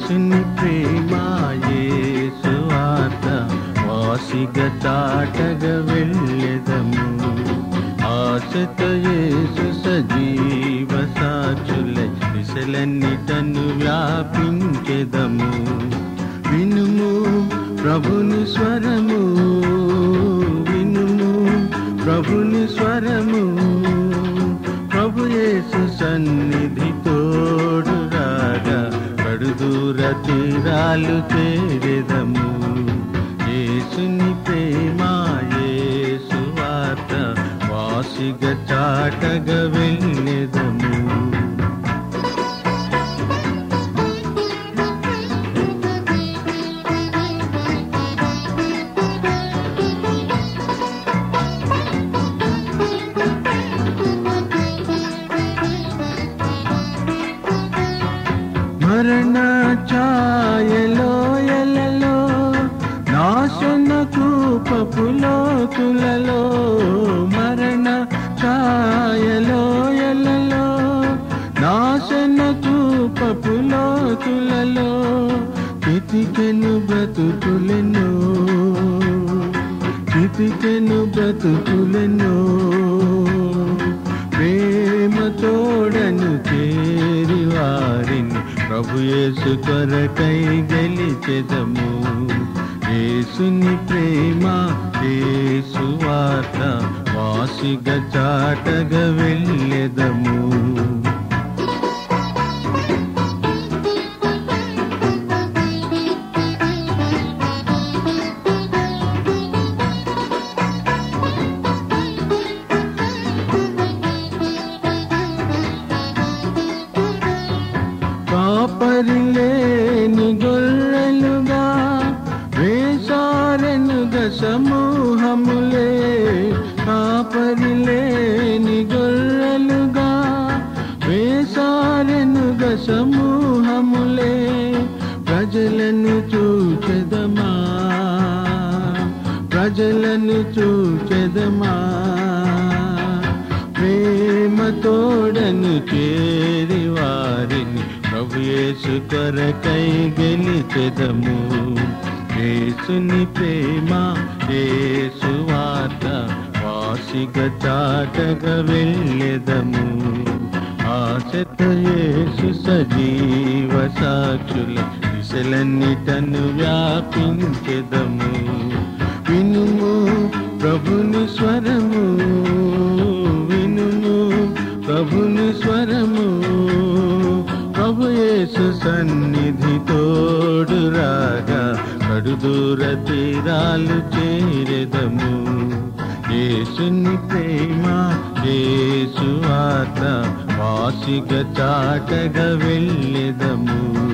యేసుని ప్రేమ యేసు వార్త వాసిగా చాటగా వెళ్ళెదము. ఆశతో యేసు సజీవ సాక్షులై దిశలన్నిటను వ్యాపించెదము. వినుము ప్రభుని స్వరము, వినుము ప్రభుని స్వరము. ప్రభు యేసు సన్నిధి తోడు రాగా కడుదూర తీరాలు చేరెదము. యేసుని ప్రేమ యేసు వార్త వాసిగా చాటగా వెళ్ళెదము. మరణ ఛాయలో ఎలలో నాశన కూపపులోతులలో, మరణ ఛాయలో ఎలలో నాశన కూపపులోతులలో చితికెను బ్రతుకులెన్నో, చితికెను బ్రతుకులెన్నో. ప్రేమ తోడను చేరి వారిని ప్రభు యేసు కొరకై గెలిచెదము. యేసుని ప్రేమ యేసు వార్త వాసిగా చాటగా వెళ్ళెదము. కాపరిలేని గొర్రెలుగా వేసారెనుగా సమూహములే, కాపరిలేని గొర్రెలుగా వేసారెనుగా సమూహములే. ప్రజలను చూచెదమా, ప్రజలను చూచెదమా. ప్రేమ తోడను చేరి వారిని ప్రభు యేసు కొరకై గెలిచెదము. యేసుని ప్రేమ యేసు వార్త వాసిగా చాటగా వెళ్ళెదము. ఆశతో యేసు సజీవ సాక్షుల దిశలన్నిటను వ్యాపించెదము. వినుము ప్రభుని స్వరము, వినుము ప్రభుని స్వరము. ప్రభు యేసు సన్నిధి తోడు రాగా కడుదూర తీరాలు చేరెదము. యేసుని ప్రేమ యేసు వార్త వాసిగా చాటగా వెళ్ళెదము.